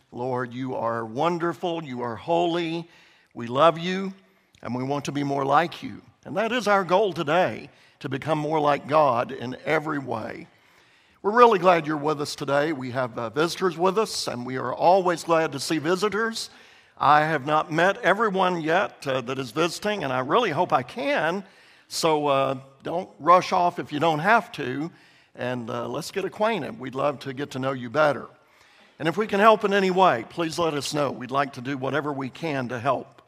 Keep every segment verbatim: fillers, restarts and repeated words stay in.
Lord, you are wonderful, you are holy, we love you, and we want to be more like you. And that is our goal today, to become more like God in every way. We're really glad you're with us today. We have uh, visitors with us, and we are always glad to see visitors. I have not met everyone yet uh, that is visiting, and I really hope I can. So uh, don't rush off if you don't have to, and uh, let's get acquainted. We'd love to get to know you better. And if we can help in any way, please let us know. We'd like to do whatever we can to help.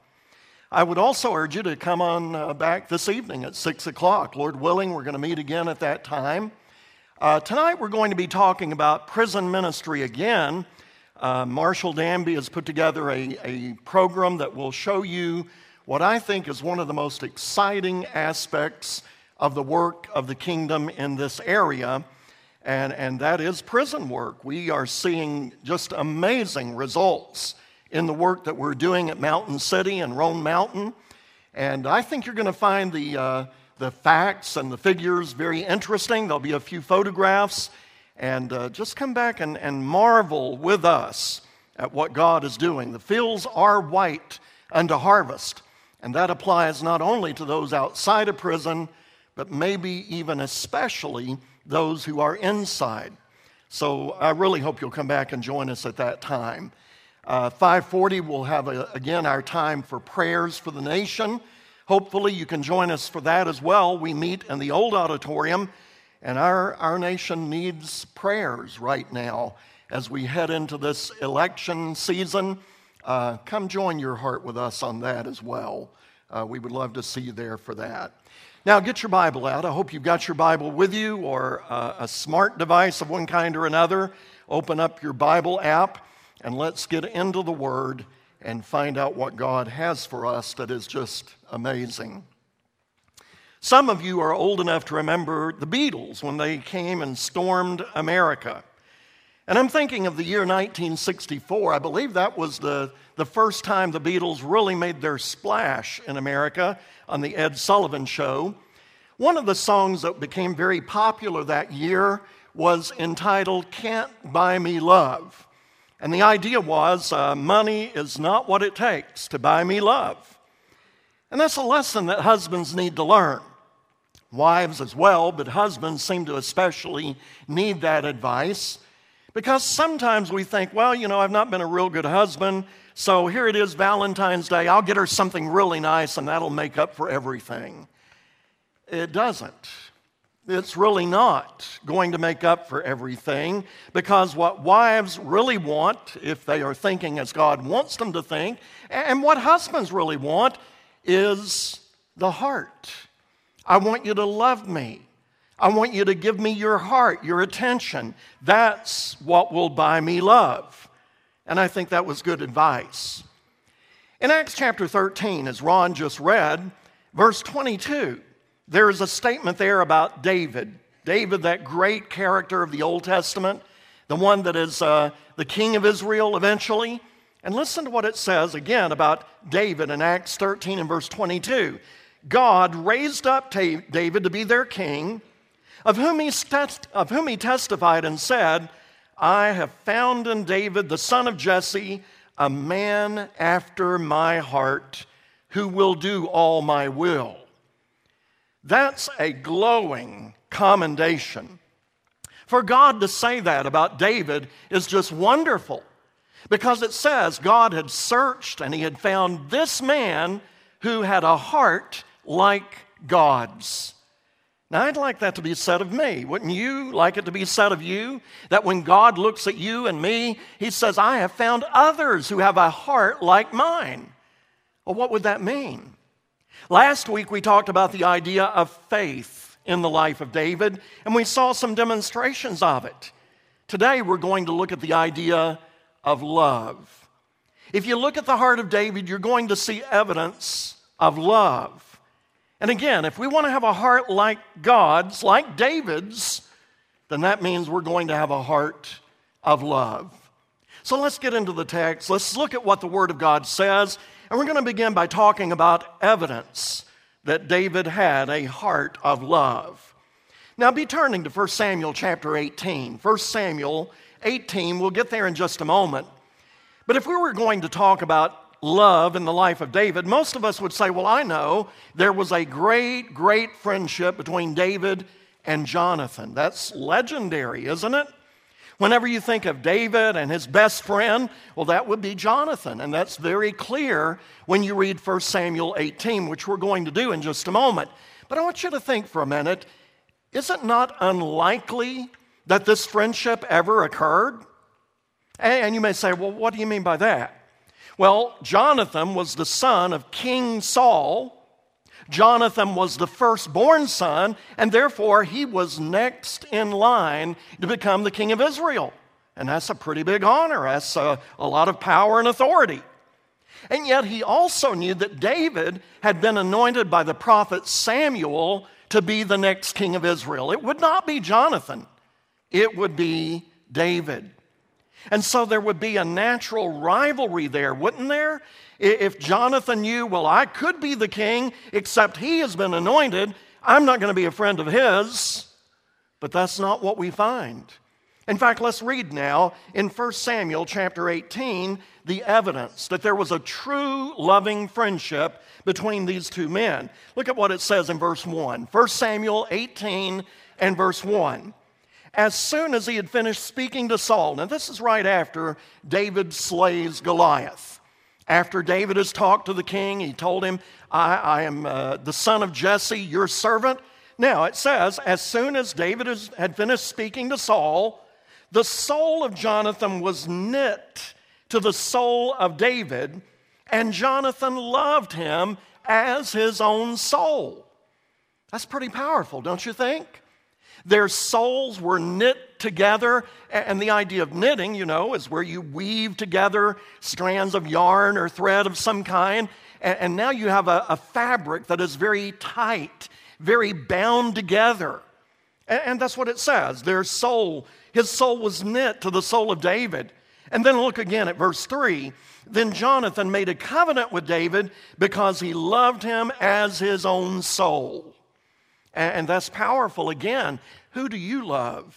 I would also urge you to come on uh, back this evening at six o'clock. Lord willing, we're going to meet again at that time. Uh, tonight we're going to be talking about prison ministry again. Uh, Marshall Danby has put together a, a program that will show you what I think is one of the most exciting aspects of the work of the kingdom in this area, and, and that is prison work. We are seeing just amazing results in the work that we're doing at Mountain City and Roan Mountain, and I think you're going to find the, uh, the facts and the figures very interesting. There'll be a few photographs, and uh, just come back and, and marvel with us at what God is doing. The fields are white unto harvest. And that applies not only to those outside of prison, but maybe even especially those who are inside. So I really hope you'll come back and join us at that time. Uh, five forty, we'll have, a, again, our time for prayers for the nation. Hopefully you can join us for that as well. We meet in the old auditorium, and our, our nation needs prayers right now as we head into this election season. Uh, come join your heart with us on that as well. Uh, we would love to see you there for that. Now, get your Bible out. I hope you've got your Bible with you, or uh, a smart device of one kind or another. Open up your Bible app, and let's get into the Word and find out what God has for us that is just amazing. Some of you are old enough to remember the Beatles when they came and stormed America. And I'm thinking of the year nineteen sixty-four. I believe that was the, the first time the Beatles really made their splash in America on the Ed Sullivan Show. One of the songs that became very popular that year was entitled "Can't Buy Me Love." And the idea was uh, money is not what it takes to buy me love. And that's a lesson that husbands need to learn. Wives as well, but husbands seem to especially need that advice. Because sometimes we think, well, you know, I've not been a real good husband, so here it is, Valentine's Day. I'll get her something really nice, and that'll make up for everything. It doesn't. It's really not going to make up for everything, because what wives really want, if they are thinking as God wants them to think, and what husbands really want, is the heart. I want you to love me. I want you to give me your heart, your attention. That's what will buy me love. And I think that was good advice. In Acts chapter thirteen, as Ron just read, verse twenty-two, there is a statement there about David. David, that great character of the Old Testament, the one that is uh, the king of Israel eventually. And listen to what it says again about David in Acts thirteen and verse twenty-two. God raised up David to be their king, Of whom, he st- of whom he testified and said, I have found in David, the son of Jesse, a man after my heart, who will do all my will. That's a glowing commendation. For God to say that about David is just wonderful, because it says God had searched and he had found this man who had a heart like God's. Now, I'd like that to be said of me. Wouldn't you like it to be said of you? That when God looks at you and me, he says, I have found others who have a heart like mine. Well, what would that mean? Last week, we talked about the idea of faith in the life of David, and we saw some demonstrations of it. Today, we're going to look at the idea of love. If you look at the heart of David, you're going to see evidence of love. And again, if we want to have a heart like God's, like David's, then that means we're going to have a heart of love. So let's get into the text. Let's look at what the Word of God says. And we're going to begin by talking about evidence that David had a heart of love. Now be turning to First Samuel chapter eighteen. First Samuel eighteen, we'll get there in just a moment. But if we were going to talk about love in the life of David, most of us would say, well, I know there was a great, great friendship between David and Jonathan. That's legendary, isn't it? Whenever you think of David and his best friend, well, that would be Jonathan. And that's very clear when you read First Samuel eighteen, which we're going to do in just a moment. But I want you to think for a minute, is it not unlikely that this friendship ever occurred? And you may say, well, what do you mean by that? Well, Jonathan was the son of King Saul. Jonathan was the firstborn son, and therefore he was next in line to become the king of Israel. And that's a pretty big honor. That's a, a lot of power and authority. And yet he also knew that David had been anointed by the prophet Samuel to be the next king of Israel. It would not be Jonathan. It would be David. And so there would be a natural rivalry there, wouldn't there? If Jonathan knew, well, I could be the king, except he has been anointed, I'm not going to be a friend of his. But that's not what we find. In fact, let's read now in First Samuel chapter eighteen, the evidence that there was a true loving friendship between these two men. Look at what it says in verse one. First Samuel eighteen and verse one. As soon as he had finished speaking to Saul, now this is right after David slays Goliath. After David has talked to the king, he told him, I, I am uh, the son of Jesse, your servant. Now it says, as soon as David has, had finished speaking to Saul, the soul of Jonathan was knit to the soul of David, and Jonathan loved him as his own soul. That's pretty powerful, don't you think? Their souls were knit together, and the idea of knitting, you know, is where you weave together strands of yarn or thread of some kind, and now you have a, a fabric that is very tight, very bound together. And that's what it says. Their soul, his soul was knit to the soul of David. And then look again at verse three. Then Jonathan made a covenant with David because he loved him as his own soul. And that's powerful. Again, who do you love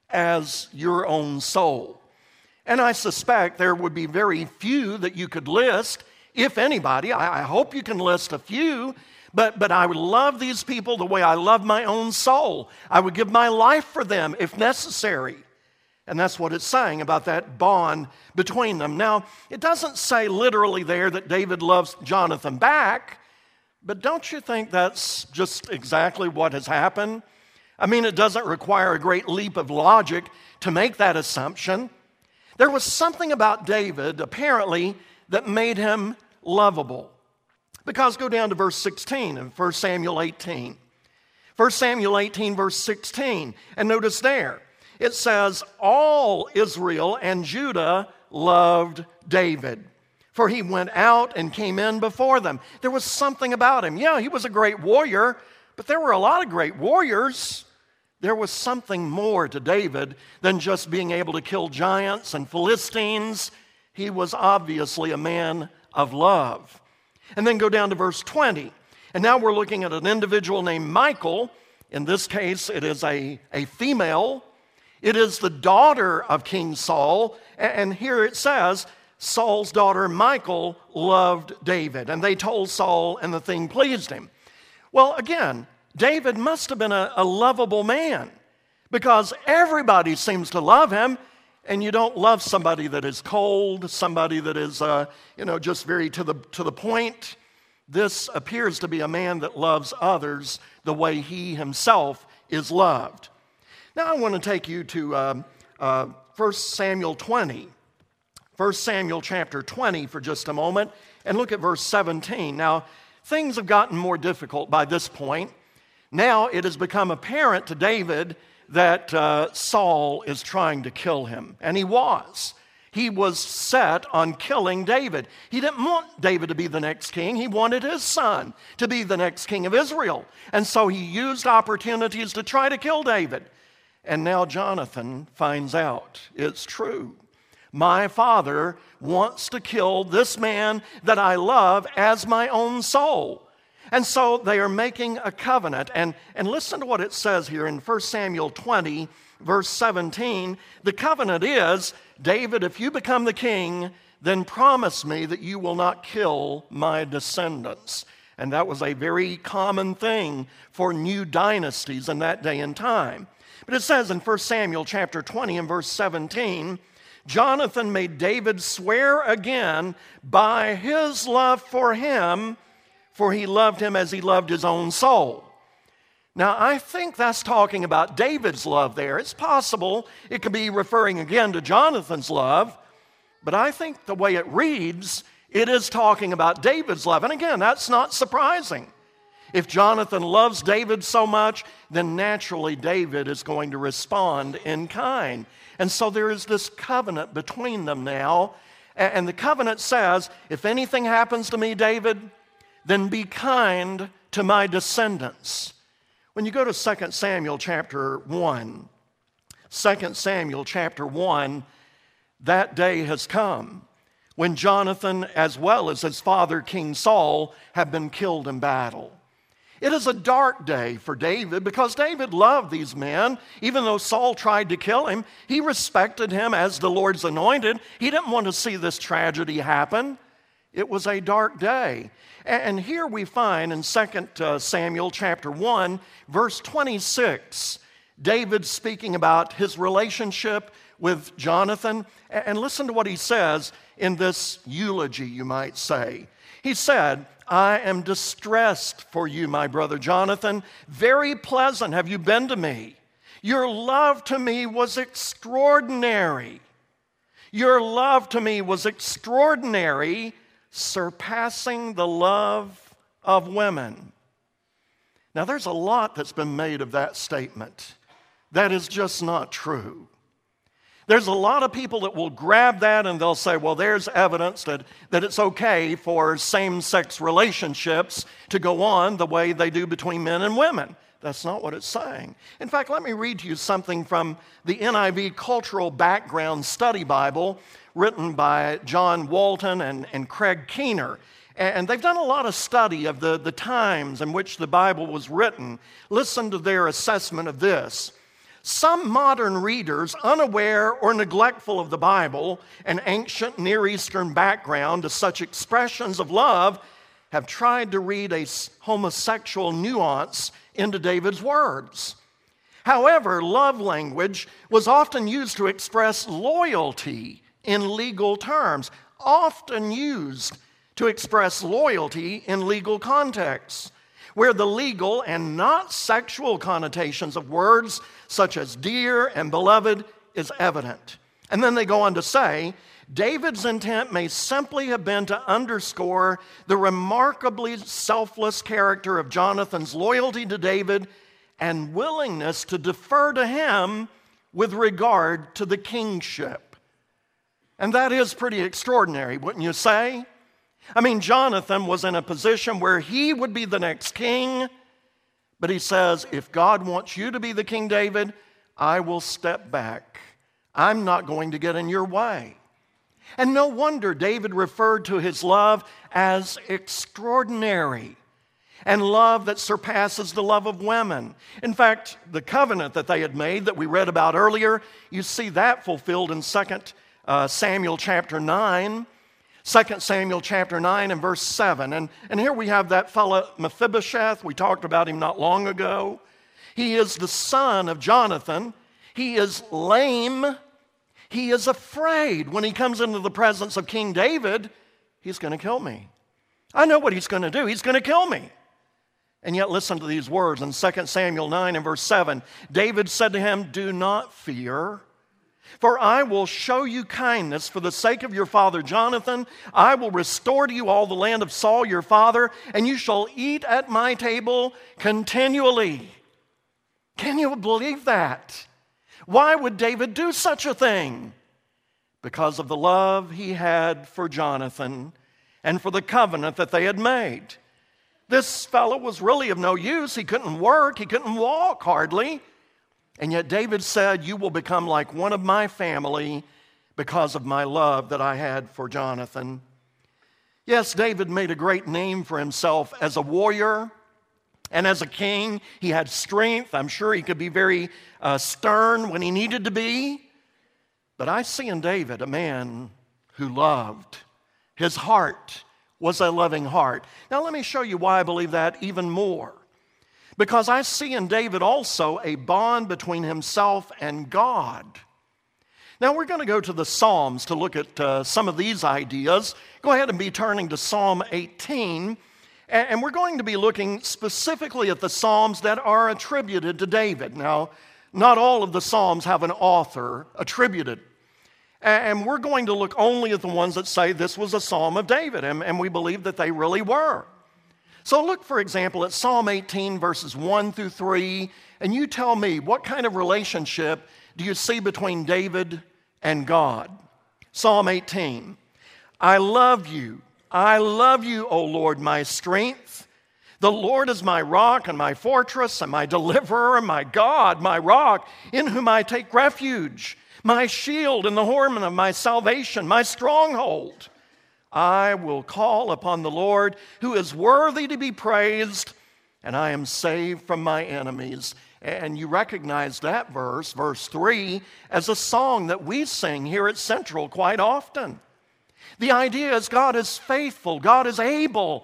as your own soul? And I suspect there would be very few that you could list, if anybody. I hope you can list a few, but, but I would love these people the way I love my own soul. I would give my life for them if necessary. And that's what it's saying about that bond between them. Now, it doesn't say literally there that David loves Jonathan back, but don't you think that's just exactly what has happened? I mean, it doesn't require a great leap of logic to make that assumption. There was something about David, apparently, that made him lovable. Because go down to verse sixteen of First Samuel eighteen. First Samuel eighteen, verse sixteen. And notice there, it says, all Israel and Judah loved David, for he went out and came in before them. There was something about him. Yeah, he was a great warrior, but there were a lot of great warriors. There was something more to David than just being able to kill giants and Philistines. He was obviously a man of love. And then go down to verse twenty. And now we're looking at an individual named Michal. In this case, it is a, a female. It is the daughter of King Saul. And here it says, Saul's daughter Michal loved David. And they told Saul, and the thing pleased him. Well, again, David must have been a, a lovable man, because everybody seems to love him, and you don't love somebody that is cold, somebody that is, uh, you know, just very to the, to the point. This appears to be a man that loves others the way he himself is loved. Now I want to take you to uh, uh, First Samuel twenty. First Samuel chapter twenty for just a moment, and look at verse seventeen. Now, things have gotten more difficult by this point. Now it has become apparent to David that uh, Saul is trying to kill him, and he was. He was set on killing David. He didn't want David to be the next king. He wanted his son to be the next king of Israel. And so he used opportunities to try to kill David. And now Jonathan finds out it's true. My father wants to kill this man that I love as my own soul. And so they are making a covenant. And, and listen to what it says here in First Samuel twenty, verse seventeen. The covenant is, David, if you become the king, then promise me that you will not kill my descendants. And that was a very common thing for new dynasties in that day and time. But it says in First Samuel chapter twenty and verse seventeen, Jonathan made David swear again by his love for him, for he loved him as he loved his own soul. Now, I think that's talking about David's love there. It's possible it could be referring again to Jonathan's love, but I think the way it reads, it is talking about David's love. And again, that's not surprising. If Jonathan loves David so much, then naturally David is going to respond in kind. And so there is this covenant between them now. And the covenant says, if anything happens to me, David, then be kind to my descendants. When you go to Second Samuel chapter one, Second Samuel chapter one, that day has come when Jonathan, as well as his father King Saul, have been killed in battle. It is a dark day for David because David loved these men. Even though Saul tried to kill him, he respected him as the Lord's anointed. He didn't want to see this tragedy happen. It was a dark day. And here we find in Second Samuel chapter one, verse twenty-six, David speaking about his relationship with Jonathan. And listen to what he says in this eulogy, you might say. He said, I am distressed for you, my brother Jonathan. Very pleasant have you been to me. Your love to me was extraordinary. Your love to me was extraordinary, surpassing the love of women. Now, there's a lot that's been made of that statement. That is just not true. There's a lot of people that will grab that and they'll say, well, there's evidence that, that it's okay for same-sex relationships to go on the way they do between men and women. That's not what it's saying. In fact, let me read to you something from the N I V Cultural Background Study Bible written by John Walton and, and Craig Keener. And they've done a lot of study of the, the times in which the Bible was written. Listen to their assessment of this. Some modern readers, unaware or neglectful of the Bible, an ancient Near Eastern background to such expressions of love, have tried to read a homosexual nuance into David's words. However, love language was often used to express loyalty in legal terms, often used to express loyalty in legal contexts, where the legal and not sexual connotations of words such as dear and beloved is evident. And then they go on to say, David's intent may simply have been to underscore the remarkably selfless character of Jonathan's loyalty to David and willingness to defer to him with regard to the kingship. And that is pretty extraordinary, wouldn't you say? I mean, Jonathan was in a position where he would be the next king, but he says, if God wants you to be the King David, I will step back. I'm not going to get in your way. And no wonder David referred to his love as extraordinary and love that surpasses the love of women. In fact, the covenant that they had made that we read about earlier, you see that fulfilled in Second Samuel chapter nine. Second Samuel chapter nine and verse seven. And, and here we have that fellow Mephibosheth. We talked about him not long ago. He is the son of Jonathan. He is lame. He is afraid. When he comes into the presence of King David, he's going to kill me. I know what he's going to do. He's going to kill me. And yet listen to these words in Second Samuel nine and verse seven. David said to him, do not fear, for I will show you kindness for the sake of your father Jonathan. I will restore to you all the land of Saul your father, and you shall eat at my table continually. Can you believe that? Why would David do such a thing? Because of the love he had for Jonathan and for the covenant that they had made. This fellow was really of no use. He couldn't work. He couldn't walk hardly. And yet David said, you will become like one of my family because of my love that I had for Jonathan. Yes, David made a great name for himself as a warrior and as a king. He had strength. I'm sure he could be very uh, stern when he needed to be. But I see in David a man who loved. His heart was a loving heart. Now let me show you why I believe that even more. Because I see in David also a bond between himself and God. Now we're going to go to the Psalms to look at uh, some of these ideas. Go ahead and be turning to Psalm eighteen. And we're going to be looking specifically at the Psalms that are attributed to David. Now, not all of the Psalms have an author attributed. And we're going to look only at the ones that say this was a Psalm of David, and we believe that they really were. So look, for example, at Psalm eighteen, verses one through three, and you tell me, what kind of relationship do you see between David and God? Psalm eighteen, I love you. I love you, O Lord, my strength. The Lord is my rock and my fortress and my deliverer and my God, my rock, in whom I take refuge, my shield and the horn of my salvation, my stronghold. I will call upon the Lord, who is worthy to be praised, and I am saved from my enemies. And you recognize that verse, verse three, as a song that we sing here at Central quite often. The idea is God is faithful, God is able.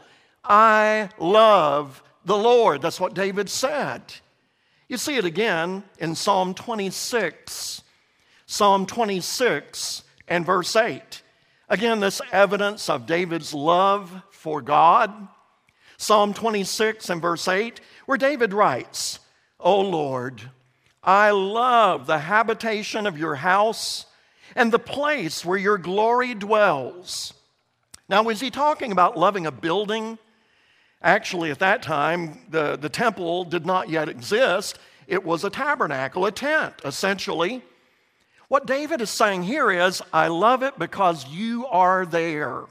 I love the Lord. That's what David said. You see it again in Psalm twenty-six. Psalm twenty-six and verse eight. Again, this evidence of David's love for God. Psalm twenty-six and verse eight, where David writes, O Lord, I love the habitation of your house and the place where your glory dwells. Now, is he talking about loving a building? Actually, at that time, the, the temple did not yet exist. It was a tabernacle, a tent, essentially. What David is saying here is, I love it because you are there.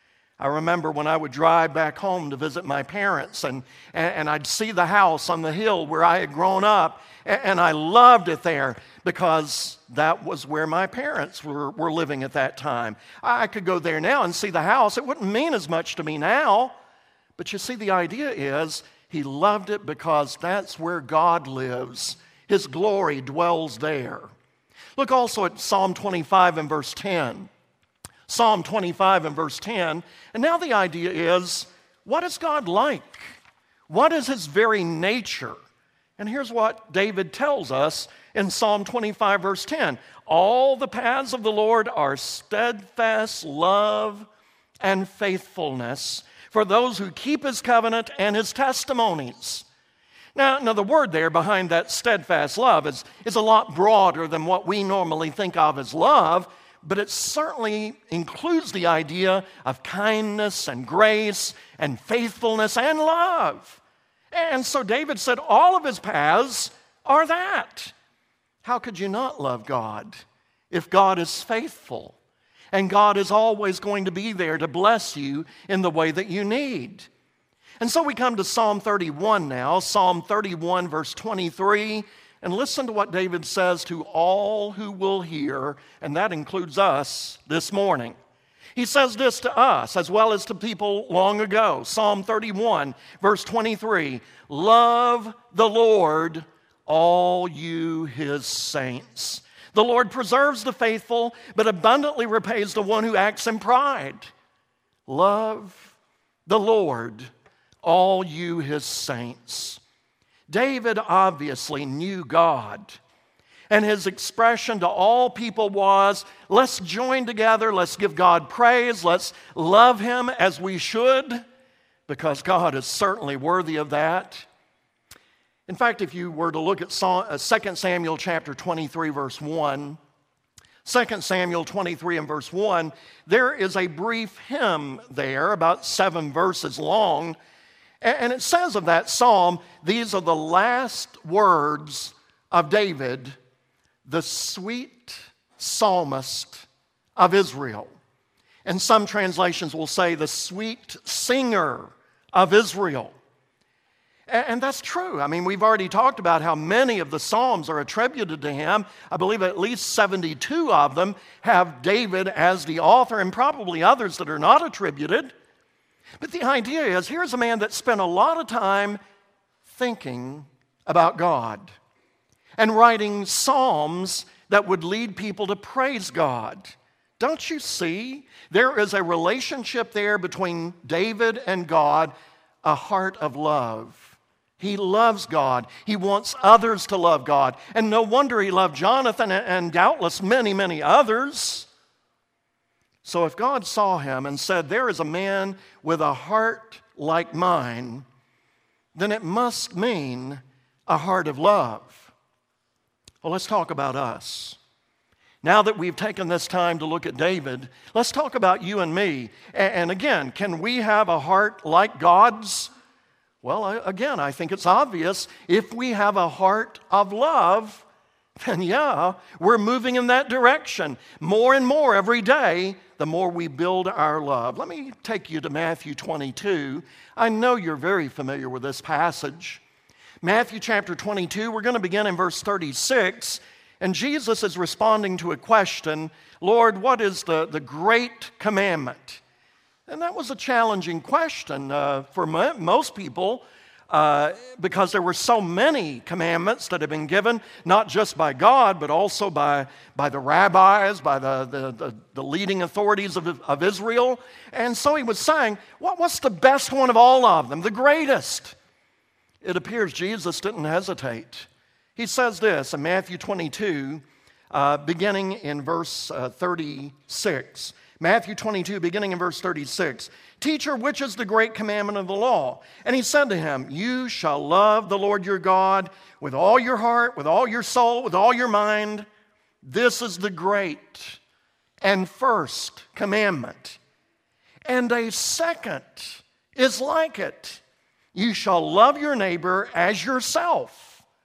I remember when I would drive back home to visit my parents, and, and, and I'd see the house on the hill where I had grown up, and, and I loved it there because that was where my parents were, were living at that time. I could go there now and see the house. It wouldn't mean as much to me now, but you see, the idea is he loved it because that's where God lives. His glory dwells there. Look also at Psalm twenty-five and verse ten. Psalm twenty-five and verse ten. And now the idea is, what is God like? What is his very nature? And here's what David tells us in Psalm twenty-five verse ten. All the paths of the Lord are steadfast love and faithfulness for those who keep his covenant and his testimonies. Now, now the word there behind that steadfast love is, is a lot broader than what we normally think of as love, but it certainly includes the idea of kindness and grace and faithfulness and love. And so David said all of his paths are that. How could you not love God if God is faithful? And God is always going to be there to bless you in the way that you need. And so we come to Psalm thirty-one now, Psalm thirty-one verse twenty-three, and listen to what David says to all who will hear, and that includes us this morning. He says this to us as well as to people long ago. Psalm thirty-one verse twenty-three, love the Lord, all you his saints. The Lord preserves the faithful, but abundantly repays the one who acts in pride. Love the Lord, all you his saints. David obviously knew God, and his expression to all people was, let's join together, let's give God praise, let's love him as we should, because God is certainly worthy of that. In fact, if you were to look at Second Samuel chapter twenty-three, verse one, Second Samuel twenty-three and verse one, there is a brief hymn there, about seven verses long, and it says of that psalm, these are the last words of David, the sweet psalmist of Israel. And some translations will say the sweet singer of Israel. And that's true. I mean, we've already talked about how many of the Psalms are attributed to him. I believe at least seventy-two of them have David as the author, and probably others that are not attributed. But the idea is, here's a man that spent a lot of time thinking about God and writing psalms that would lead people to praise God, Don't you see? There is a relationship there between David and God, a heart of love. He loves God. He wants others to love God. And no wonder he loved Jonathan and doubtless many, many others. So if God saw him and said, there is a man with a heart like mine, then it must mean a heart of love. Well, let's talk about us. Now that we've taken this time to look at David, let's talk about you and me. And again, can we have a heart like God's? Well, again, I think it's obvious. If we have a heart of love, then yeah, we're moving in that direction. More and more every day, the more we build our love. Let me take you to Matthew twenty-two. I know you're very familiar with this passage. Matthew chapter twenty-two, we're going to begin in verse thirty-six. And Jesus is responding to a question, Lord, what is the, the great commandment? And that was a challenging question uh, for mo- most people uh, because there were so many commandments that had been given, not just by God, but also by, by the rabbis, by the, the, the, the leading authorities of, of Israel. And so he was saying, what, what's the best one of all of them, the greatest? It appears Jesus didn't hesitate. He says this in Matthew twenty-two, uh, beginning in verse uh, thirty-six. Matthew twenty-two, beginning in verse thirty-six. Teacher, which is the great commandment of the law? And he said to him, you shall love the Lord your God with all your heart, with all your soul, with all your mind. This is the great and first commandment. And a second is like it. You shall love your neighbor as yourself.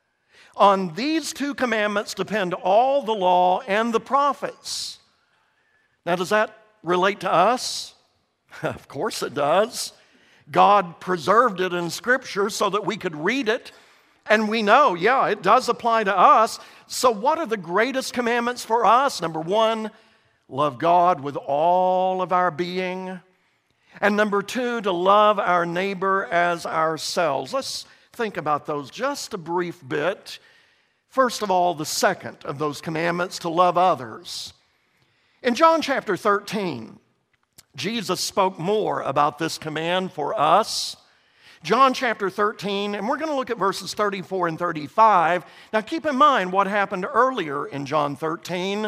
On these two commandments depend all the law and the prophets. Now, does that relate to us? Of course it does. God preserved it in Scripture so that we could read it. And we know, yeah, it does apply to us. So what are the greatest commandments for us? Number one, love God with all of our being. And number two, to love our neighbor as ourselves. Let's think about those just a brief bit. First of all, the second of those commandments, to love others. In John chapter thirteen, Jesus spoke more about this command for us. John chapter thirteen, and we're going to look at verses thirty-four and thirty-five. Now keep in mind what happened earlier in John thirteen.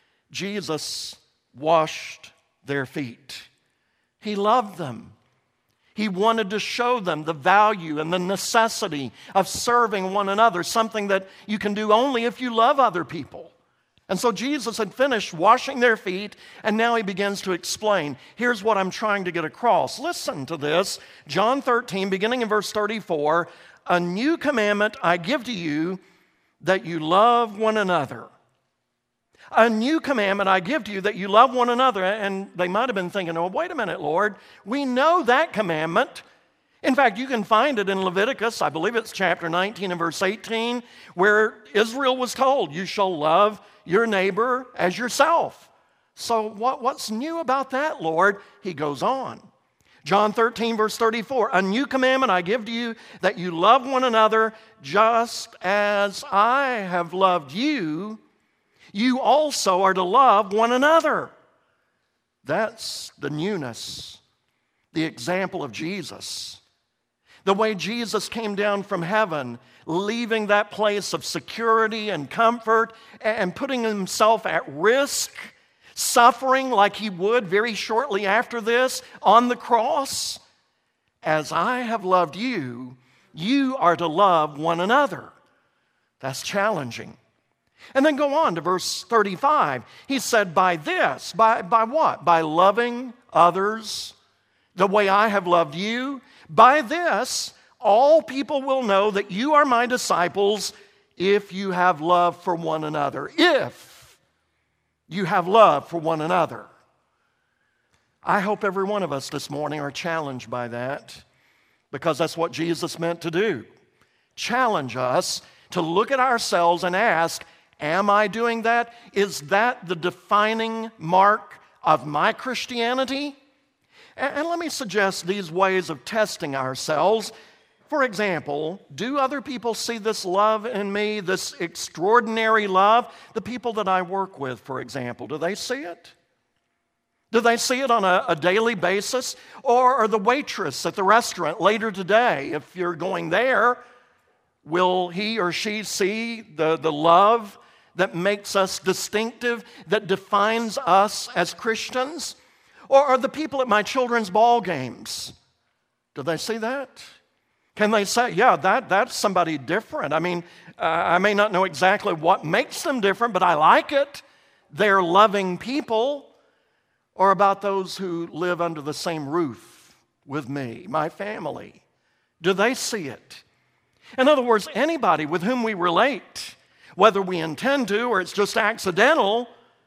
Jesus washed their feet. He loved them. He wanted to show them the value and the necessity of serving one another, something that you can do only if you love other people. And so Jesus had finished washing their feet, and now he begins to explain. Here's what I'm trying to get across. Listen to this. John thirteen, beginning in verse thirty-four, a new commandment I give to you, that you love one another. A new commandment I give to you, that you love one another. And they might have been thinking, oh, wait a minute, Lord. We know that commandment. In fact, you can find it in Leviticus. I believe it's chapter nineteen and verse eighteen, where Israel was told, you shall love your neighbor as yourself. So what, what's new about that, Lord? He goes on. John thirteen, verse thirty-four, a new commandment I give to you, that you love one another just as I have loved you. You also are to love one another. That's the newness, the example of Jesus. The way Jesus came down from heaven, leaving that place of security and comfort and putting himself at risk, suffering like he would very shortly after this on the cross. As I have loved you, you are to love one another. That's challenging. And then go on to verse thirty-five. He said, by this, by, by what? By loving others the way I have loved you. By this, all people will know that you are my disciples if you have love for one another. If you have love for one another. I hope every one of us this morning are challenged by that, because that's what Jesus meant to do. Challenge us to look at ourselves and ask, am I doing that? Is that the defining mark of my Christianity? And, and let me suggest these ways of testing ourselves. For example, do other people see this love in me, this extraordinary love? The people that I work with, for example, do they see it? Do they see it on a, a daily basis? Or are the waitress at the restaurant later today, if you're going there, will he or she see the, the love that makes us distinctive, that defines us as Christians? Or are the people at my children's ball games, do they see that? Can they say, yeah, that, that's somebody different? I mean, uh, I may not know exactly what makes them different, but I like it. They're loving people. Or about those who live under the same roof with me, my family? Do they see it? In other words, anybody with whom we relate, whether we intend to or it's just accidental,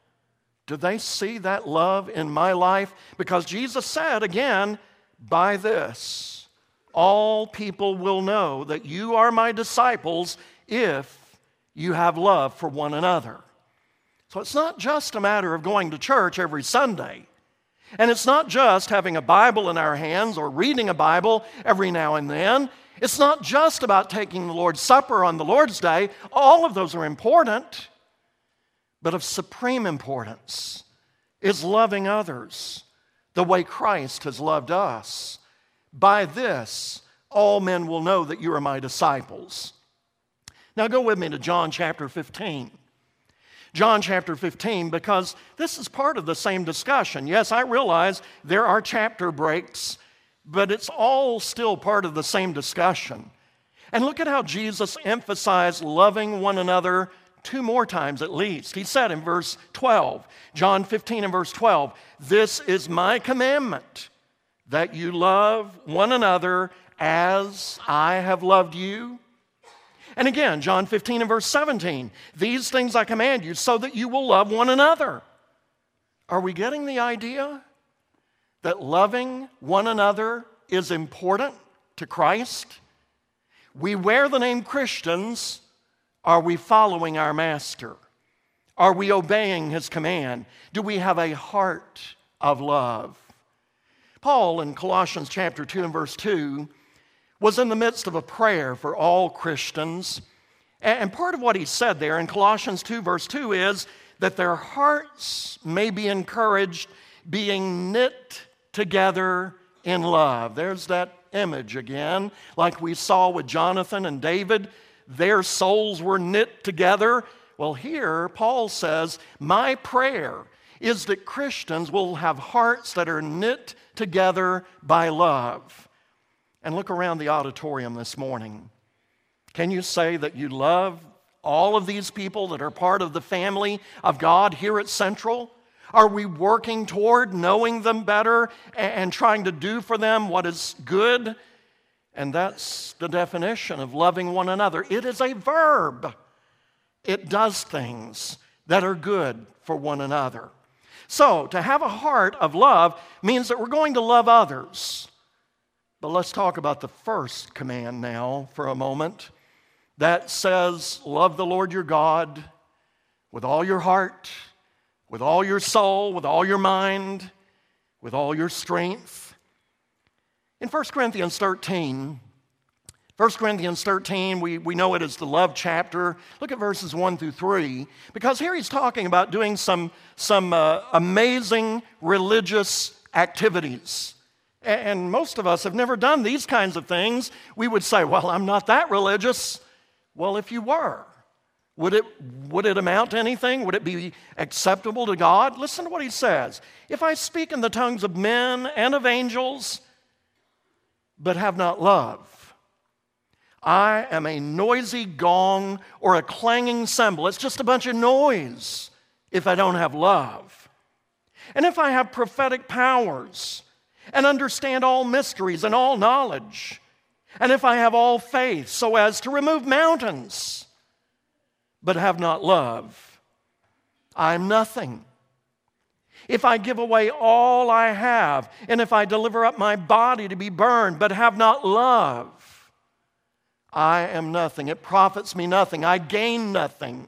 do they see that love in my life? Because Jesus said, again, by this, all people will know that you are my disciples if you have love for one another. So it's not just a matter of going to church every Sunday. And it's not just having a Bible in our hands or reading a Bible every now and then. It's not just about taking the Lord's Supper on the Lord's Day. All of those are important. But of supreme importance is loving others the way Christ has loved us. By this, all men will know that you are my disciples. Now go with me to John chapter fifteen. John chapter fifteen, because this is part of the same discussion. Yes, I realize there are chapter breaks, but it's all still part of the same discussion. And look at how Jesus emphasized loving one another two more times at least. He said in verse twelve, John fifteen and verse twelve, "This is my commandment, that you love one another as I have loved you." And again, John fifteen and verse seventeen, "These things I command you so that you will love one another." Are we getting the idea that loving one another is important to Christ? We wear the name Christians. Are we following our Master? Are we obeying His command? Do we have a heart of love? Paul in Colossians chapter two and verse two was in the midst of a prayer for all Christians. And part of what he said there in Colossians two verse two is that their hearts may be encouraged, being knit together in love. There's that image again, like we saw with Jonathan and David. Their souls were knit together. Well, here Paul says, my prayer is that Christians will have hearts that are knit together by love. And look around the auditorium this morning. Can you say that you love all of these people that are part of the family of God here at Central? Are we working toward knowing them better and trying to do for them what is good? And that's the definition of loving one another. It is a verb. It does things that are good for one another. So, to have a heart of love means that we're going to love others. But let's talk about the first command now for a moment. That says, love the Lord your God with all your heart, with all your soul, with all your mind, with all your strength. In First Corinthians thirteen, First Corinthians thirteen, we, we know it as the love chapter. Look at verses one through three, because here he's talking about doing some, some uh, amazing religious activities. And most of us have never done these kinds of things. We would say, well, I'm not that religious. Well, if you were, would it, would it amount to anything? Would it be acceptable to God? Listen to what he says. If I speak in the tongues of men and of angels, but have not love, I am a noisy gong or a clanging cymbal. It's just a bunch of noise if I don't have love. And if I have prophetic powers and understand all mysteries and all knowledge, and if I have all faith so as to remove mountains, but have not love, I am nothing. If I give away all I have, and if I deliver up my body to be burned, but have not love, I am nothing. It profits me nothing. I gain nothing.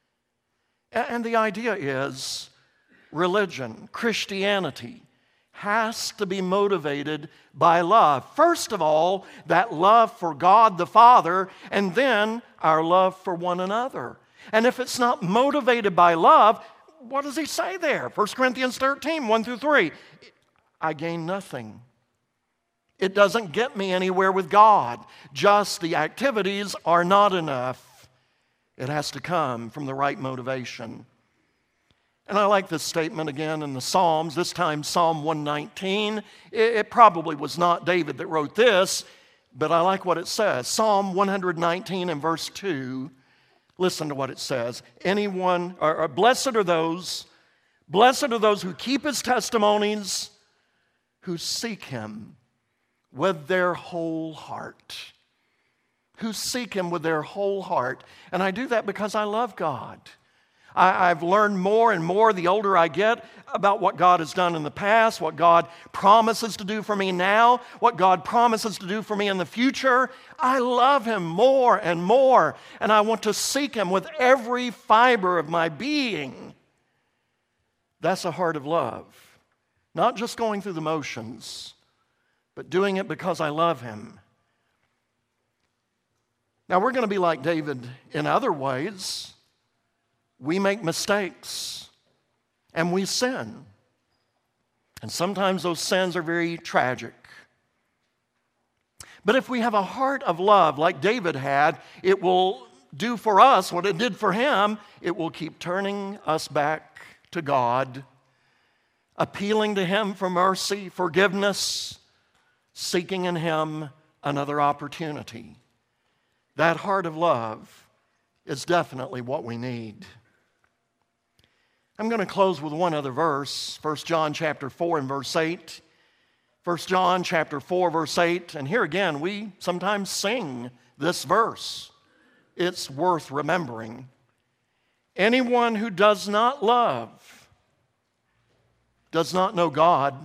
And the idea is religion, Christianity, has to be motivated by love. First of all, that love for God the Father, and then our love for one another. And if it's not motivated by love, what does he say there? First Corinthians thirteen, one through three. I gain nothing. It doesn't get me anywhere with God. Just the activities are not enough. It has to come from the right motivation. And I like this statement again in the Psalms, this time Psalm one nineteen. It, it probably was not David that wrote this, but I like what it says. Psalm one nineteen and verse two, listen to what it says. Anyone, or, or blessed are those, blessed are those who keep his testimonies, who seek him with their whole heart. Who seek him with their whole heart. And I do that because I love God. I, I've learned more and more the older I get about what God has done in the past, what God promises to do for me now, what God promises to do for me in the future. I love him more and more, and I want to seek him with every fiber of my being. That's a heart of love. Not just going through the motions, but doing it because I love him. Now, we're going to be like David in other ways. We make mistakes, and we sin. And sometimes those sins are very tragic. But if we have a heart of love like David had, it will do for us what it did for him. It will keep turning us back to God, appealing to him for mercy, forgiveness, seeking in him another opportunity. That heart of love is definitely what we need. I'm going to close with one other verse, First John chapter four and verse eight. First John chapter four, verse eight. And here again, we sometimes sing this verse. It's worth remembering. Anyone who does not love does not know God,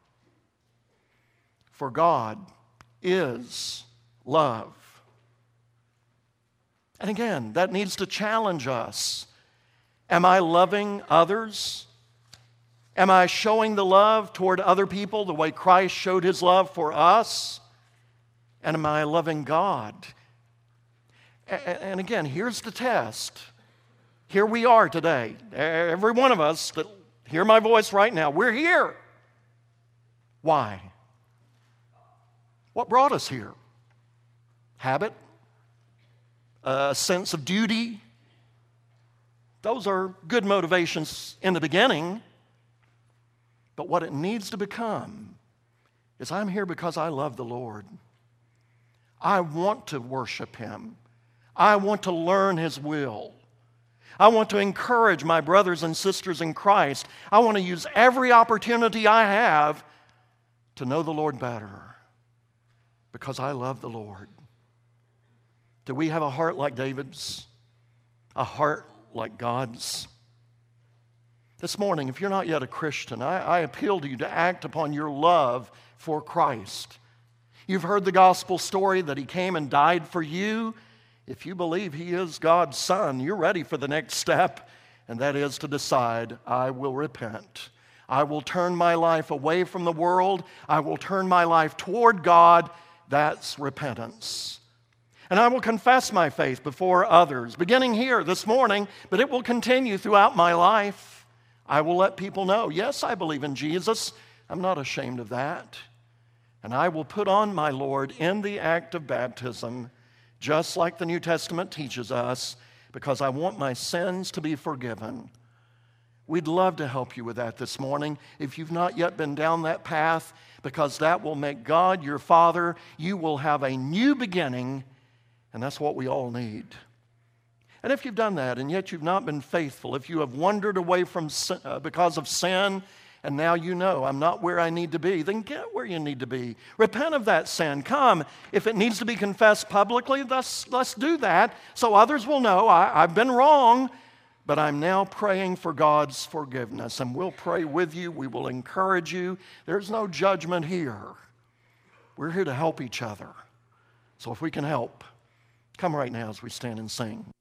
for God is love. And again, that needs to challenge us. Am I loving others? Am I showing the love toward other people the way Christ showed his love for us? And am I loving God? And again, here's the test. Here we are today. Every one of us that hear my voice right now, we're here. Why? What brought us here? Habit? A sense of duty? Those are good motivations in the beginning. But what it needs to become is I'm here because I love the Lord. I want to worship him. I want to learn his will. I want to encourage my brothers and sisters in Christ. I want to use every opportunity I have to know the Lord better because I love the Lord. Do we have a heart like David's? A heart like God's? This morning, if you're not yet a Christian, I, I appeal to you to act upon your love for Christ. You've heard the gospel story that he came and died for you. If you believe he is God's Son, you're ready for the next step, and that is to decide, I will repent. I will turn my life away from the world. I will turn my life toward God. That's repentance. And I will confess my faith before others, beginning here this morning, but it will continue throughout my life. I will let people know, yes, I believe in Jesus. I'm not ashamed of that. And I will put on my Lord in the act of baptism, just like the New Testament teaches us, because I want my sins to be forgiven. We'd love to help you with that this morning if you've not yet been down that path, because that will make God your Father. You will have a new beginning, and that's what we all need. And if you've done that and yet you've not been faithful, if you have wandered away from sin, uh, because of sin, and now you know I'm not where I need to be, then get where you need to be. Repent of that sin. Come. If it needs to be confessed publicly, let's, let's do that so others will know I, I've been wrong, but I'm now praying for God's forgiveness. And we'll pray with you. We will encourage you. There's no judgment here. We're here to help each other. So if we can help, come right now as we stand and sing.